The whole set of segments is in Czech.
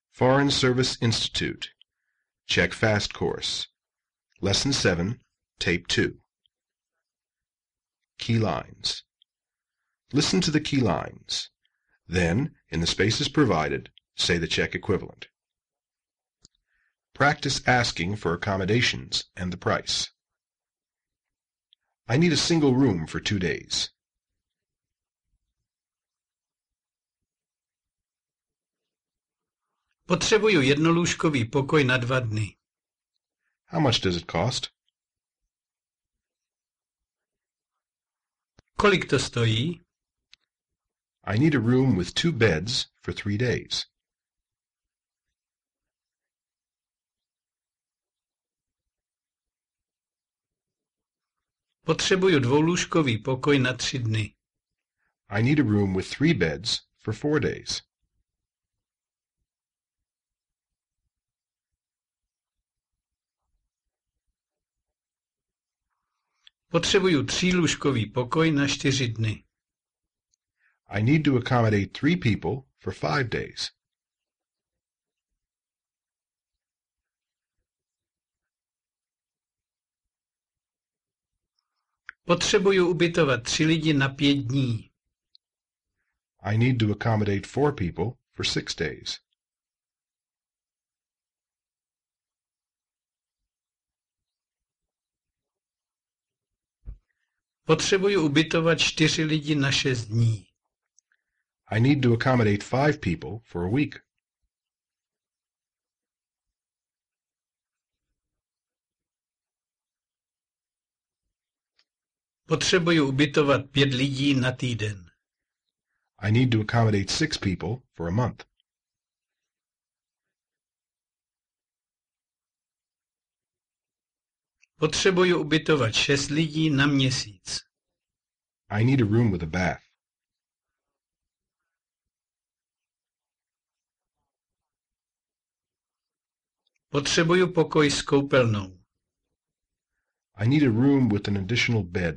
Foreign Service Institute, Czech Fast Course, Lesson 7, Tape 2. Key lines. Listen to the key lines. Then, in the spaces provided, say the Czech equivalent. Practice asking for accommodations and the price. I need a single room for 2 days. Potřebuju jednolůžkový pokoj na 2 dny. How much does it cost? Kolik to stojí? I need a room with 2 beds for 3 days. Potřebuju dvoulůžkový pokoj na 3 dny. I need a room with 3 beds for 4 days. Potřebuju 3lůžkový pokoj na 4 dny. I need to accommodate 3 people for 5 days. Potřebuju ubytovat 3 lidi na 5 dní. I need to accommodate 4 people for 6 days. Potřebuju ubytovat 4 lidi na 6 dní. I need to accommodate 5 people for a week. Potřebuju ubytovat 5 lidí na týden. I need to accommodate 6 people for a month. Potřebuju ubytovat 6 lidí na měsíc. I need a room with a bath. Potřebuju pokoj s koupelnou. I need a room with an additional bed.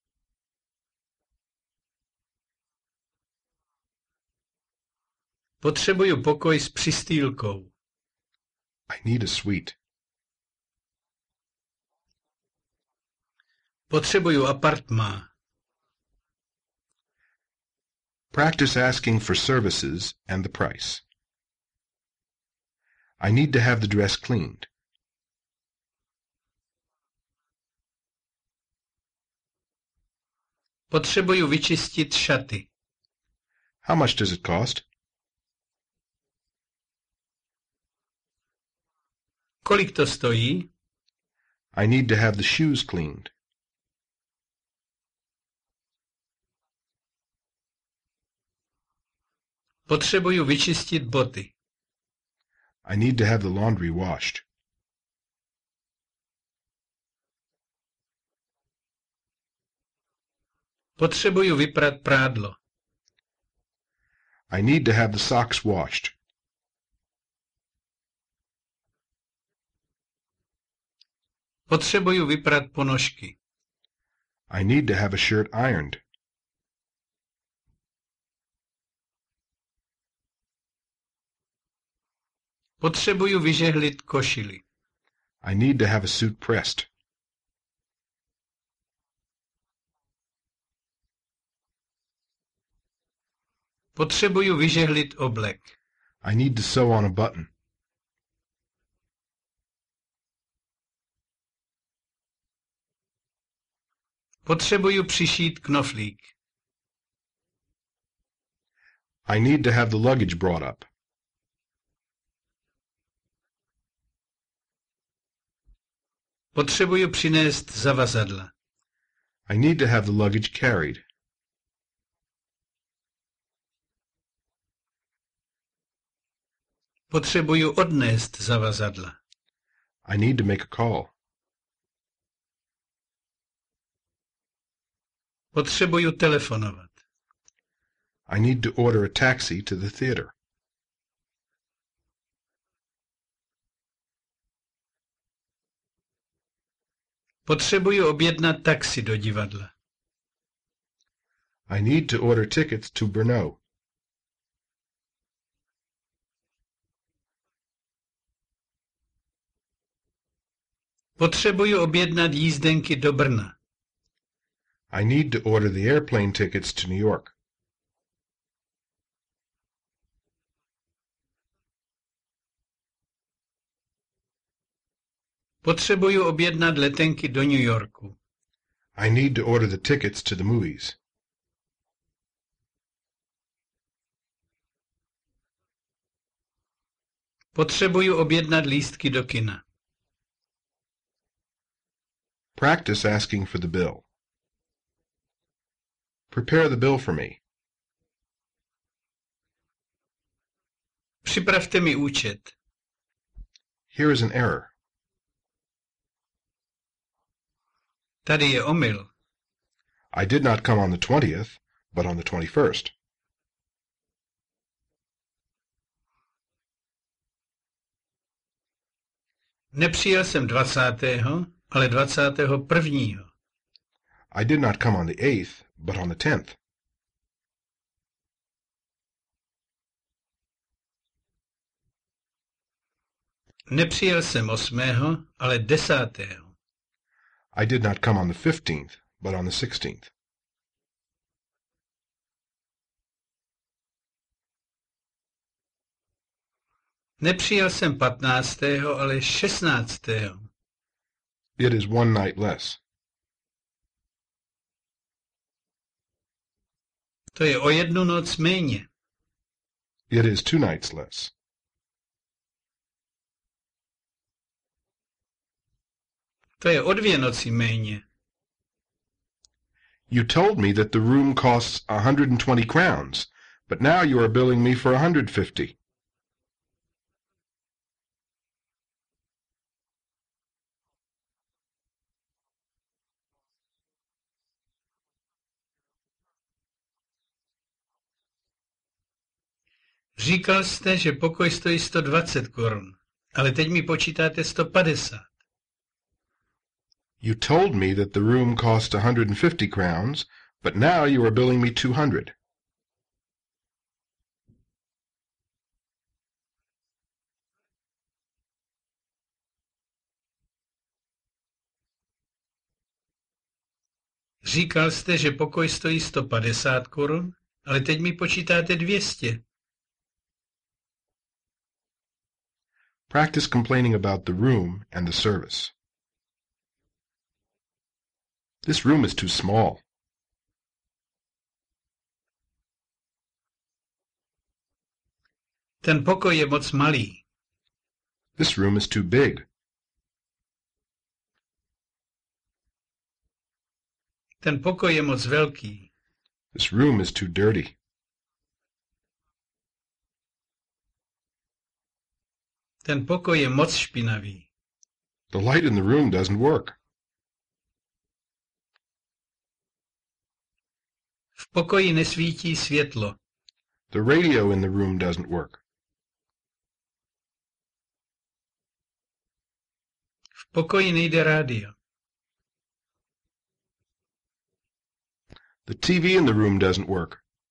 Potřebuju pokoj s přistýlkou. I need a suite. Potřebuju apartmá. Practice asking for services and the price. I need to have the dress cleaned. Potřebuju vyčistit šaty. How much does it cost? Kolik to stojí? I need to have the shoes cleaned. Potřebuju vyčistit boty. I need to have the laundry washed. Potřebuju vyprat prádlo. I need to have the socks washed. Potřebuju vyprat ponožky. I need to have a shirt ironed. Potřebuju vyžehlit košili. I need to have a suit pressed. Potřebuju vyžehlit oblek. I need to sew on a button. Potřebuju přišít knoflík. I need to have the luggage brought up. Potřebuju přinést zavazadla. I need to have the luggage carried. Potřebuju odnést zavazadla. I need to make a call. Potřebuju telefonovat. I need to order a taxi to the theater. Potřebuju objednat taxi do divadla. I need to order tickets to Brno. Potřebuji objednat jízdenky do Brna. I need to order the airplane tickets to New York. Potřebuji objednat letenky do New Yorku. I need to order the tickets to the movies. Potřebuji objednat lístky do kina. Practice asking for the bill. Prepare the bill for me. Připravte mi účet. Here is an error. Tady je omyl. I did not come on the 20th, but on the 21st. Nepřijel jsem 20., ale 21. I did not come on the 8th, but on the 10th. Nepřijel jsem 8., ale 10. I did not come on the 15th, but on the 16th. Nepřijel jsem 15., ale 16. It is one night less. To je o 1 noc méně. It is 2 nights less. To je o 2 noci méně. You told me that the room costs 120 crowns, but now you are billing me for 150. Říkal jste, že pokoj stojí 120 korun, ale teď mi počítáte 150. You told me that the room cost 150 crowns, but now you are billing me 200. Říkal jste, že pokoj stojí 150 korun, ale teď mi počítáte 200. Practice complaining about the room and the service. This room is too small. Ten pokoj je moc malý. This room is too big. Ten pokoj je moc velký. This room is too dirty. Ten pokoj je moc špinavý. The light in the room doesn't work. V pokoji nesvítí světlo. The radio in the room doesn't work. V pokoji nejde rádio. The TV in the room doesn't work.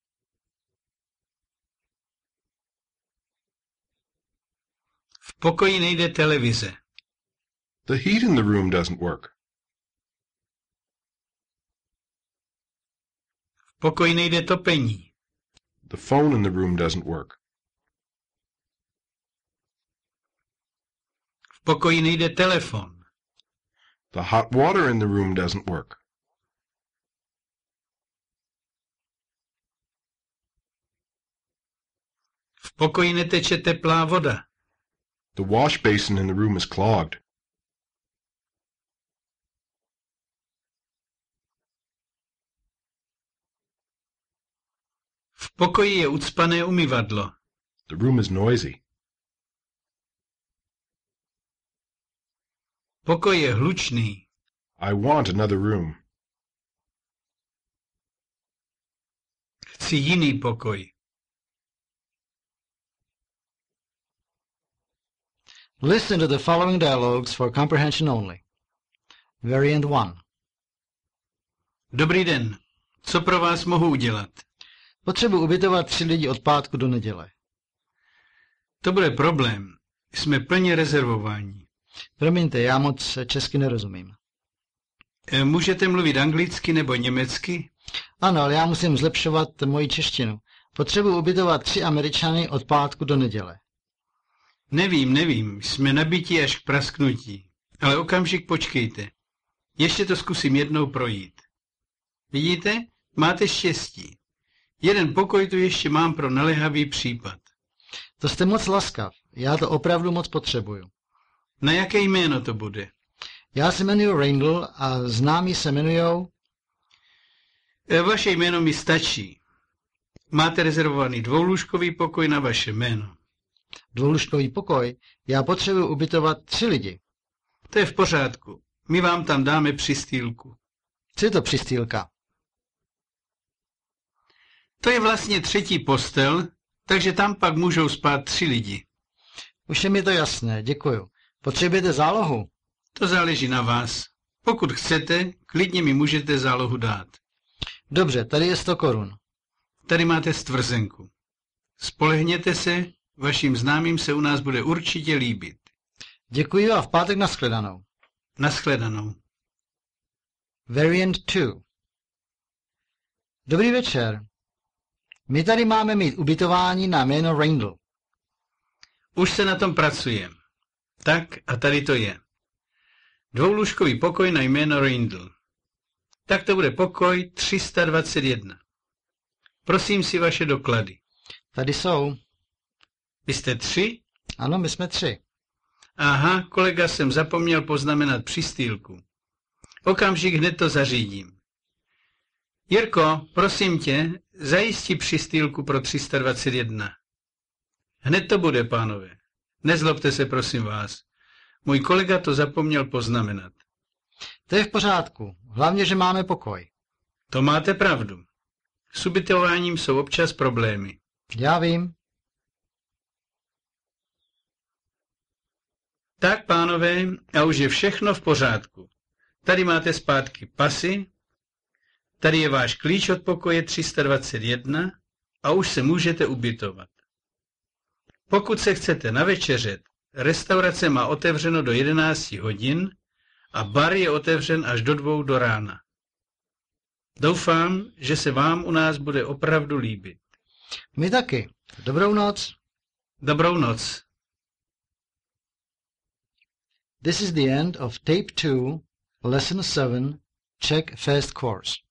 V pokoji nejde televize. The heat in the room doesn't work. V pokoji nejde topení. The phone in the room doesn't work. V pokoji nejde telefon. The hot water in the room doesn't work. V pokoji neteče teplá voda. The wash basin in the room is clogged. V pokoji je ucpané umyvadlo. The room is noisy. Pokoj je hlučný. I want another room. Chci jiný pokoj. Listen to the following dialogues for comprehension only. Variant 1. Dobrý den. Co pro vás mohu udělat? Potřebuji ubytovat 3 lidi od pátku do neděle. To bude problém. Jsme plně rezervováni. Promiňte, já moc česky nerozumím. Můžete mluvit anglicky nebo německy? Ano, ale já musím zlepšovat moji češtinu. Potřebuji ubytovat 3 Američany od pátku do neděle. Nevím, jsme nabití až k prasknutí. Ale okamžik počkejte. Ještě to zkusím jednou projít. Vidíte? Máte štěstí. Jeden pokoj tu ještě mám pro naléhavý případ. To jste moc laskav. Já to opravdu moc potřebuju. Na jaké jméno to bude? Já se jmenuji Randall a známí se jmenujou... Vaše jméno mi stačí. Máte rezervovaný 2lůžkový pokoj na vaše jméno. 2lůžkový pokoj? Já potřebuji ubytovat 3 lidi. To je v pořádku. My vám tam dáme přistýlku. Co je to přistýlka? To je vlastně 3. postel, takže tam pak můžou spát 3 lidi. Už je mi to jasné, děkuju. Potřebujete zálohu? To záleží na vás. Pokud chcete, klidně mi můžete zálohu dát. Dobře, tady je 100 korun. Tady máte stvrzenku. Spolehněte se, vašim známým se u nás bude určitě líbit. Děkuji a v pátek nashledanou. Nashledanou. Variant 2. Dobrý večer. My tady máme mít ubytování na jméno Randall. Už se na tom pracuje. Tak a tady to je. 2lůžkový pokoj na jméno Randall. Tak to bude pokoj 321. Prosím si vaše doklady. Tady jsou. Vy jste 3? Ano, my jsme 3. Aha, kolega jsem zapomněl poznamenat přistýlku. Okamžik hned to zařídím. Jirko, prosím tě, zajistí přistýlku pro 321. Hned to bude, pánové. Nezlobte se, prosím vás. Můj kolega to zapomněl poznamenat. To je v pořádku. Hlavně, že máme pokoj. To máte pravdu. S ubytováním jsou občas problémy. Já vím. Tak, pánové, a už je všechno v pořádku. Tady máte zpátky pasy, tady je váš klíč od pokoje 321 a už se můžete ubytovat. Pokud se chcete navečeřet, restaurace má otevřeno do 11 hodin a bar je otevřen až do 2 do rána. Doufám, že se vám u nás bude opravdu líbit. My taky. Dobrou noc. Dobrou noc. This is the end of Tape 2, Lesson 7, Czech First Course.